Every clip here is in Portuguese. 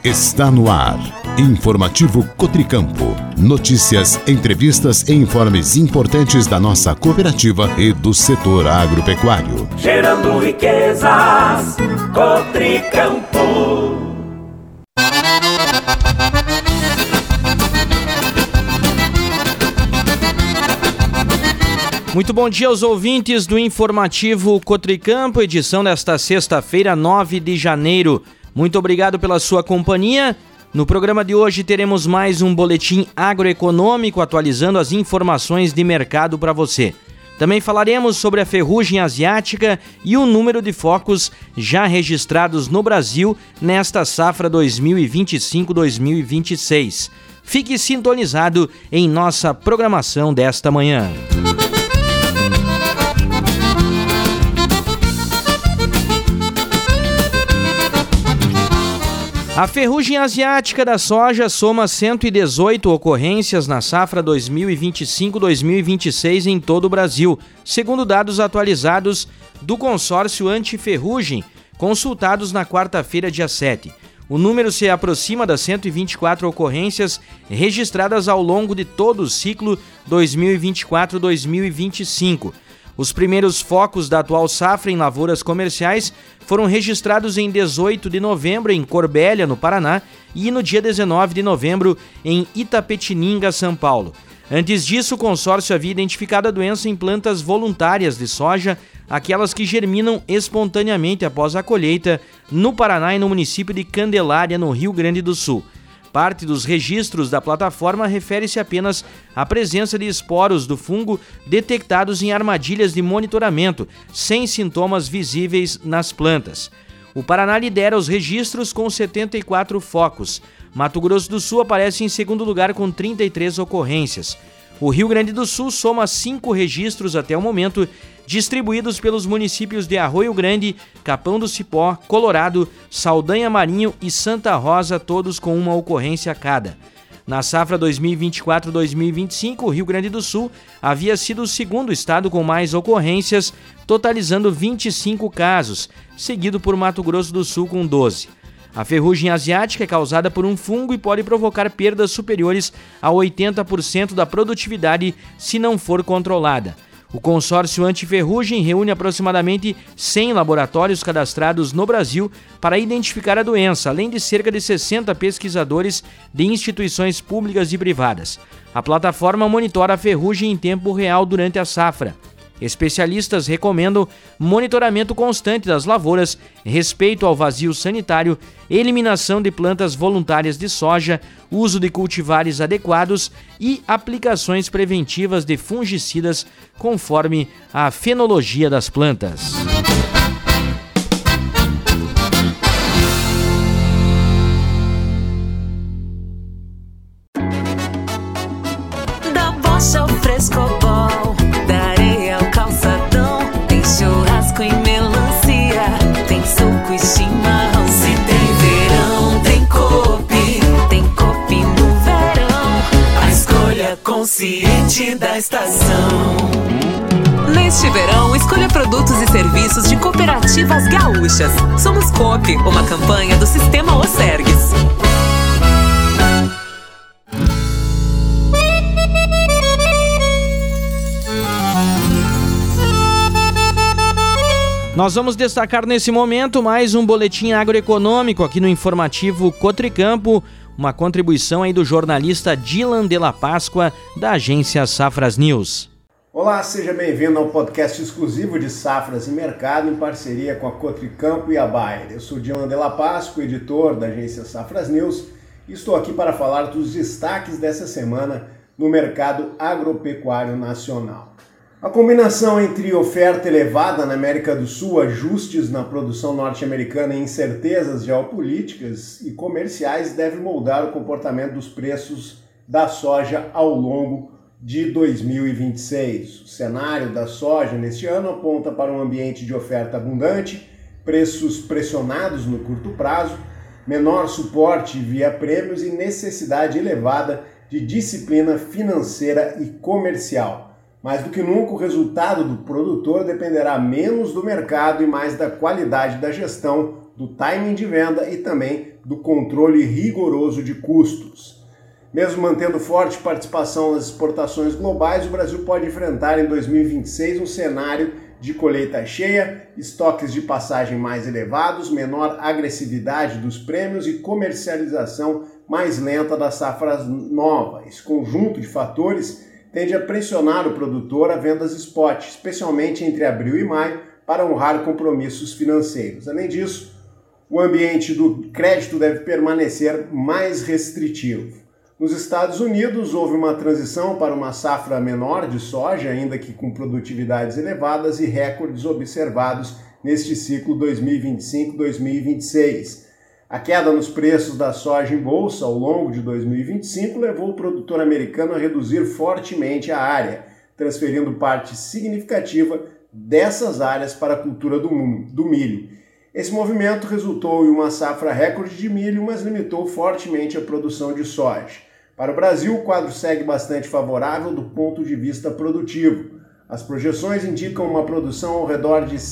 Está no ar. Informativo Cotricampo. Notícias, entrevistas e informes importantes da nossa cooperativa e do setor agropecuário. Gerando riquezas, Cotricampo. Muito bom dia aos ouvintes do Informativo Cotricampo, edição desta sexta-feira, 9 de janeiro. Muito obrigado pela sua companhia. No programa de hoje teremos mais um boletim agroeconômico atualizando as informações de mercado para você. Também falaremos sobre a ferrugem asiática e o número de focos já registrados no Brasil nesta safra 2025-2026. Fique sintonizado em nossa programação desta manhã. A ferrugem asiática da soja soma 118 ocorrências na safra 2025-2026 em todo o Brasil, segundo dados atualizados do consórcio anti-ferrugem, consultados na quarta-feira, dia 7. O número se aproxima das 124 ocorrências registradas ao longo de todo o ciclo 2024-2025. Os primeiros focos da atual safra em lavouras comerciais foram registrados em 18 de novembro em Corbélia, no Paraná, e no dia 19 de novembro em Itapetininga, São Paulo. Antes disso, o consórcio havia identificado a doença em plantas voluntárias de soja, aquelas que germinam espontaneamente após a colheita, no Paraná e no município de Candelária, no Rio Grande do Sul. Parte dos registros da plataforma refere-se apenas à presença de esporos do fungo detectados em armadilhas de monitoramento, sem sintomas visíveis nas plantas. O Paraná lidera os registros com 74 focos. Mato Grosso do Sul aparece em segundo lugar com 33 ocorrências. O Rio Grande do Sul soma 5 registros até o momento, distribuídos pelos municípios de Arroio Grande, Capão do Cipó, Colorado, Saldanha Marinho e Santa Rosa, todos com uma ocorrência cada. Na safra 2024-2025, o Rio Grande do Sul havia sido o segundo estado com mais ocorrências, totalizando 25 casos, seguido por Mato Grosso do Sul com 12. A ferrugem asiática é causada por um fungo e pode provocar perdas superiores a 80% da produtividade se não for controlada. O consórcio anti-ferrugem reúne aproximadamente 100 laboratórios cadastrados no Brasil para identificar a doença, além de cerca de 60 pesquisadores de instituições públicas e privadas. A plataforma monitora a ferrugem em tempo real durante a safra. Especialistas recomendam monitoramento constante das lavouras, respeito ao vazio sanitário, eliminação de plantas voluntárias de soja, uso de cultivares adequados e aplicações preventivas de fungicidas conforme a fenologia das plantas. Da bocha ao frescobol, da areia ao calçadão, tem churrasco e melancia, tem suco e chimarrão. Se tem verão, tem Coop no verão, a escolha consciente da estação. Neste verão, escolha produtos e serviços de cooperativas gaúchas. Somos Coop, uma campanha do Sistema Osergues. Nós vamos destacar nesse momento mais um boletim agroeconômico aqui no Informativo Cotricampo, uma contribuição aí do jornalista Dylan de la Páscoa, da agência Safras News. Olá, seja bem-vindo ao podcast exclusivo de Safras e Mercado em parceria com a Cotricampo e a Bayer. Eu sou Dylan de la Páscoa, editor da agência Safras News, e estou aqui para falar dos destaques dessa semana no mercado agropecuário nacional. A combinação entre oferta elevada na América do Sul, ajustes na produção norte-americana e incertezas geopolíticas e comerciais deve moldar o comportamento dos preços da soja ao longo de 2026. O cenário da soja neste ano aponta para um ambiente de oferta abundante, preços pressionados no curto prazo, menor suporte via prêmios e necessidade elevada de disciplina financeira e comercial. Mais do que nunca, o resultado do produtor dependerá menos do mercado e mais da qualidade da gestão, do timing de venda e também do controle rigoroso de custos. Mesmo mantendo forte participação nas exportações globais, o Brasil pode enfrentar em 2026 um cenário de colheita cheia, estoques de passagem mais elevados, menor agressividade dos prêmios e comercialização mais lenta da safra nova. Esse conjunto de fatores tende a pressionar o produtor a vendas spot, especialmente entre abril e maio, para honrar compromissos financeiros. Além disso, o ambiente do crédito deve permanecer mais restritivo. Nos Estados Unidos, houve uma transição para uma safra menor de soja, ainda que com produtividades elevadas e recordes observados neste ciclo 2025-2026. A queda nos preços da soja em bolsa ao longo de 2025 levou o produtor americano a reduzir fortemente a área, transferindo parte significativa dessas áreas para a cultura do milho. Esse movimento resultou em uma safra recorde de milho, mas limitou fortemente a produção de soja. Para o Brasil, o quadro segue bastante favorável do ponto de vista produtivo. As projeções indicam uma produção ao redor de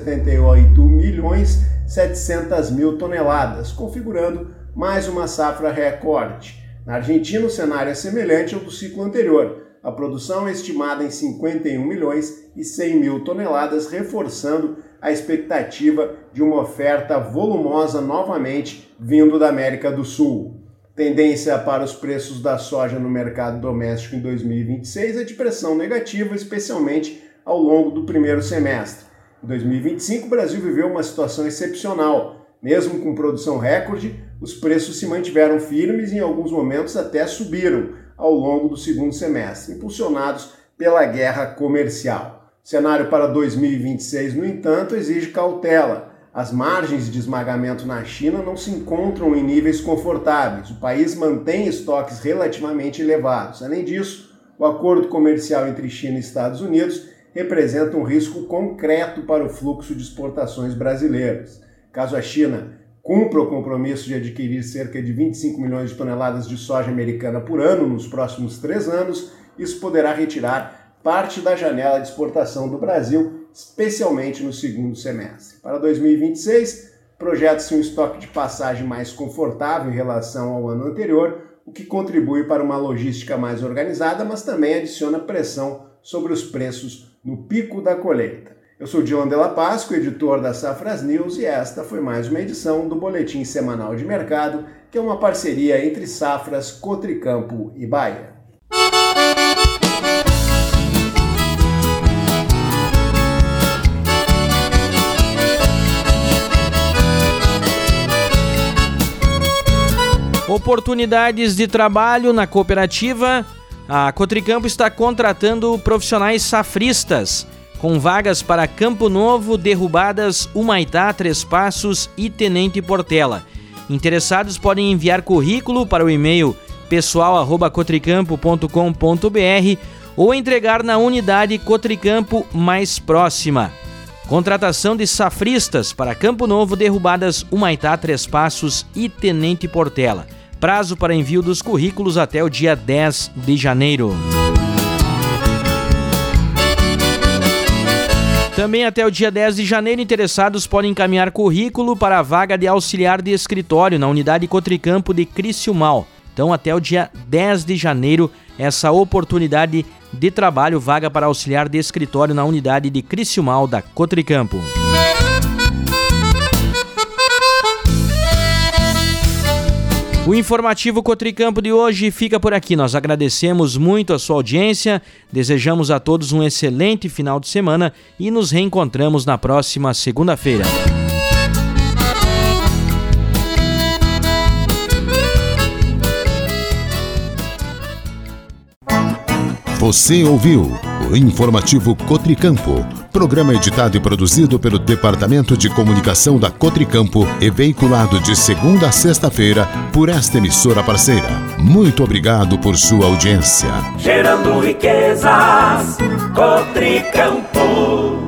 178.700.000 toneladas, configurando mais uma safra recorde. Na Argentina, o cenário é semelhante ao do ciclo anterior. A produção é estimada em 51.100.000 toneladas, reforçando a expectativa de uma oferta volumosa novamente vindo da América do Sul. Tendência para os preços da soja no mercado doméstico em 2026 é de pressão negativa, especialmente ao longo do primeiro semestre. Em 2025, o Brasil viveu uma situação excepcional. Mesmo com produção recorde, os preços se mantiveram firmes e em alguns momentos até subiram ao longo do segundo semestre, impulsionados pela guerra comercial. O cenário para 2026, no entanto, exige cautela. As margens de esmagamento na China não se encontram em níveis confortáveis. O país mantém estoques relativamente elevados. Além disso, o acordo comercial entre China e Estados Unidos representa um risco concreto para o fluxo de exportações brasileiras. Caso a China cumpra o compromisso de adquirir cerca de 25 milhões de toneladas de soja americana por ano nos próximos 3 anos, isso poderá retirar parte da janela de exportação do Brasil, especialmente no segundo semestre. Para 2026, projeta-se um estoque de passagem mais confortável em relação ao ano anterior, o que contribui para uma logística mais organizada, mas também adiciona pressão sobre os preços no pico da colheita. Eu sou Dylan Della Pasqua, editor da Safras News, e esta foi mais uma edição do Boletim Semanal de Mercado, que é uma parceria entre Safras, Cotricampo e Bayer. Oportunidades de trabalho na cooperativa. A Cotricampo está contratando profissionais safristas, com vagas para Campo Novo, Derrubadas, Humaitá, Três Passos e Tenente Portela. Interessados podem enviar currículo para o e-mail pessoal@cotricampo.com.br ou entregar na unidade Cotricampo mais próxima. Contratação de safristas para Campo Novo, Derrubadas, Humaitá, Três Passos e Tenente Portela. Prazo para envio dos currículos até o dia 10 de janeiro. Também até o dia 10 de janeiro, interessados podem encaminhar currículo para a vaga de auxiliar de escritório na unidade Cotricampo de Criciúmal. Então, até o dia 10 de janeiro, essa oportunidade de trabalho, vaga para auxiliar de escritório na unidade de Criciúmal da Cotricampo. O informativo Cotricampo de hoje fica por aqui. Nós agradecemos muito a sua audiência, desejamos a todos um excelente final de semana e nos reencontramos na próxima segunda-feira. Você ouviu o informativo Cotricampo, programa editado e produzido pelo Departamento de Comunicação da Cotricampo e veiculado de segunda a sexta-feira por esta emissora parceira. Muito obrigado por sua audiência. Gerando riquezas, Cotricampo.